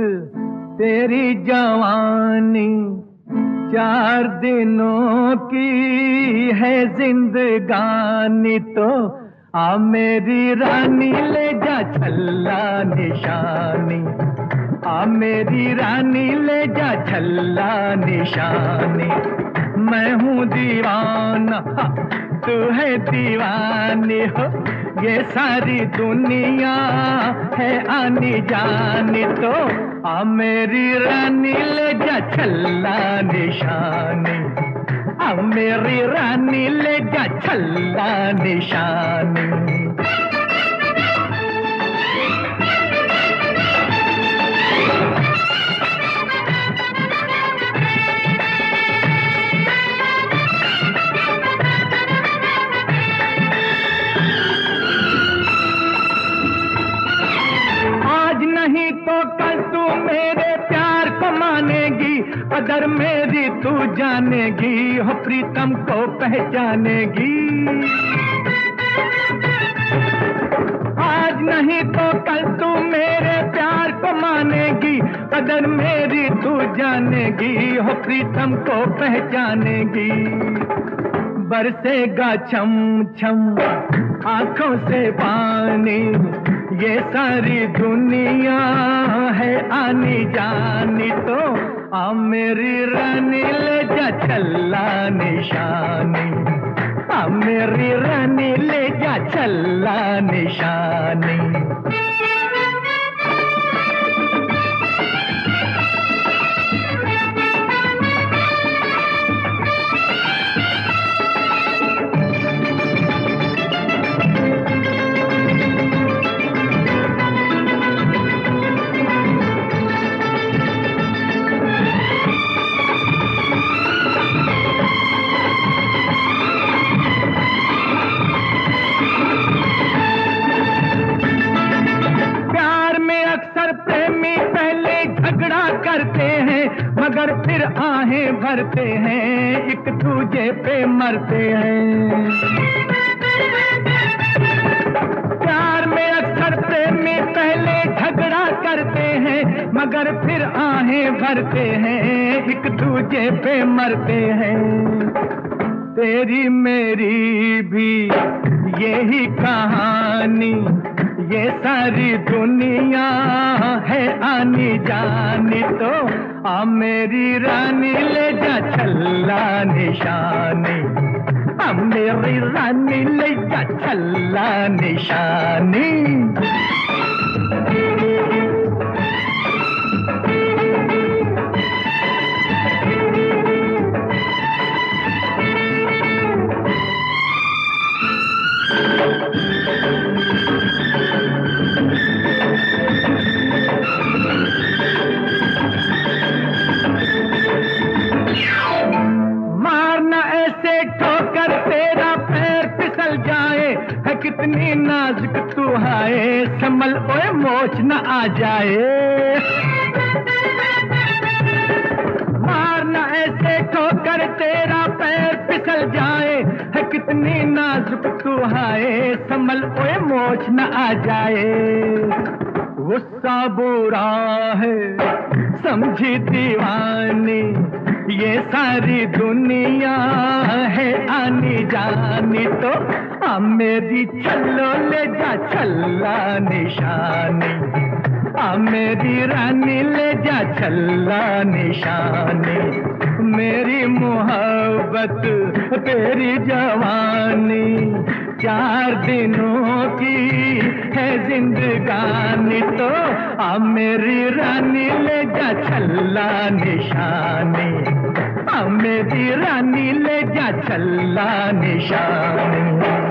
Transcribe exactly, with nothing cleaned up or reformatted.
तेरी जवानी चार दिनों की है जिंदगानी, तो आ मेरी रानी ले जा छल्ला निशानी, आ मेरी रानी ले जा छल्ला निशानी। मैं हूँ दीवाना तू है दीवानी हो, ये सारी दुनिया है आनी जानी, तो आ मेरी रानी ले जा छल्ला निशानी, आ मेरी रानी ले जा छल्ला निशानी। नहीं तो कल तू मेरे प्यार को मानेगी, कदर मेरी तू जानेगी, हो प्रीतम को पहचानेगी। आज नहीं तो कल तू मेरे प्यार को मानेगी, कदर मेरी तू जानेगी, हो प्रीतम को पहचानेगी। बरसेगा छम छम आंखों से पानी, ये सारी दुनिया है आनी जानी, तो आ मेरी रानी ले जा छल्ला निशानी, आ मेरी रानी ले जा छल्ला निशानी। करते हैं मगर फिर आहें भरते हैं, एक दूजे पे मरते हैं। प्यार में अक्सर प्रेमी पहले झगड़ा करते हैं, मगर फिर आहें भरते हैं, एक दूजे पे मरते हैं। तेरी मेरी भी यही कहानी, ये सारी दुनिया है आनी जानी, तो आ मेरी रानी ले जा छल्ला निशानी, आ मेरी रानी ले जा छल्ला निशानी। ठोकर तेरा पैर फिसल जाए, है कितनी नाजुक तू हाय, संभल ओए मोच न आ जाए। मारना ऐसे ठोकर तेरा पैर फिसल जाए, है कितनी नाजुक तू हाय, संभल ओए मोच न आ जाए। गुस्सा बुरा है समझी दीवानी, ये सारी दुनिया है आनी जानी, तो आ मेरी छल्लो ले जा छल्ला निशानी, आ मेरी रानी ले जा छल्ला निशानी। मेरी मोहब्बत तेरी जवानी चार दिनों की है जिंदगानी, तो आ मेरी रानी ले जा छल्ला निशानी, आ मेरी रानी ले जा छल्ला निशानी।